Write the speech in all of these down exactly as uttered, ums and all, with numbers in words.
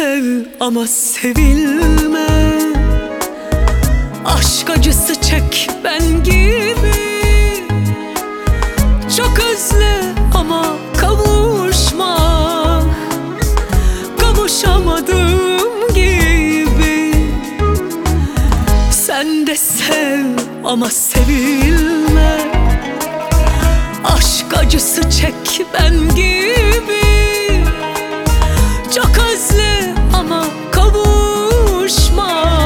sev ama sevilme. Aşk acısı çek ben gibi. Çok özle ama kavuşma. Kavuşamadığım gibi. Sen de sev ama sevilme. Aşk acısı çek ben gibi. Çok özle ama kavuşma.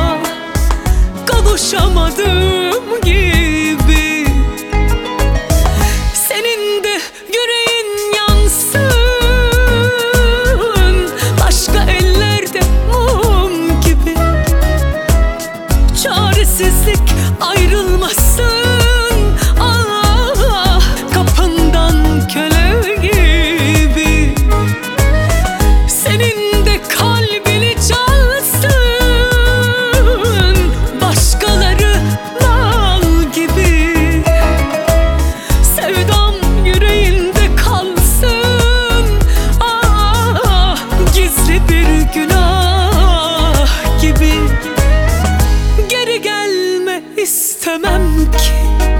Kavuşamadığım gibi. Senin de yüreğin yansın, başka ellerde mum gibi. Çaresizlik ayrılmasın, ah, kapından köle gibi. Senin de kalbini çalsın, başkaları mal gibi. Sevdam yüreğinde kalsın, ah, gizli bir günah gibi. Geri gelme istemem ki.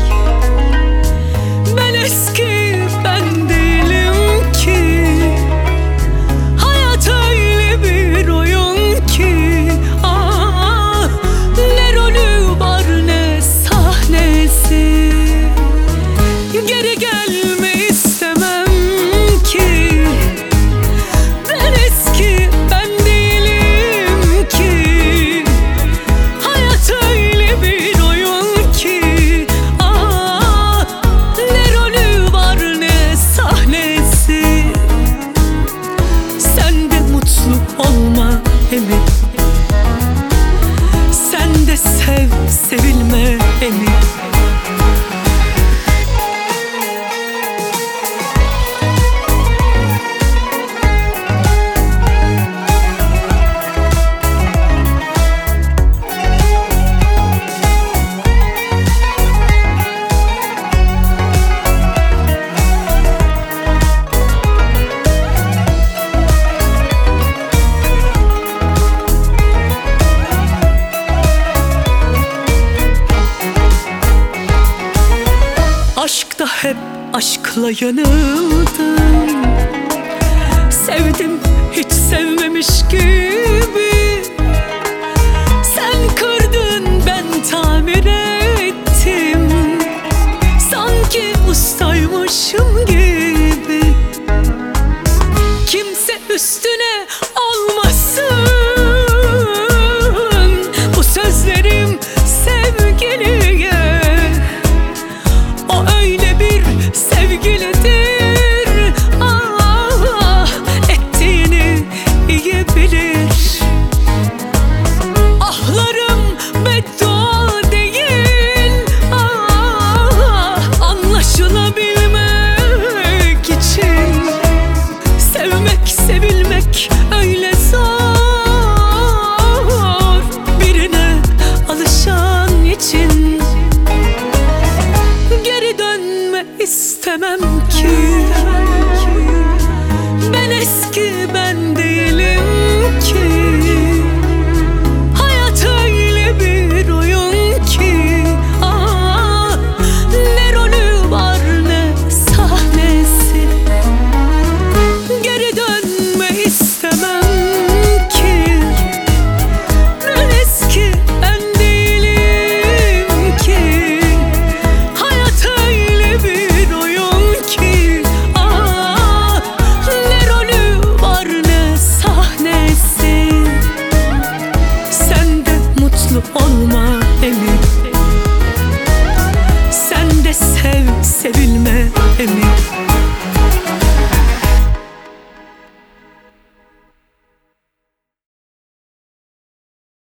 Ben eski ben değilim ki. Hayat öyle bir oyun ki, ah, ne rolü var ne sahnesi. Geri gelme istemem ki. Ben eski ben değilim ki. Hayat öyle bir oyun ki, ah, ne rolü var ne sahnesi. Sen de mutlu olma emin. Sen de sev sevilme emin. Aşk da hep aşkla yanıldı.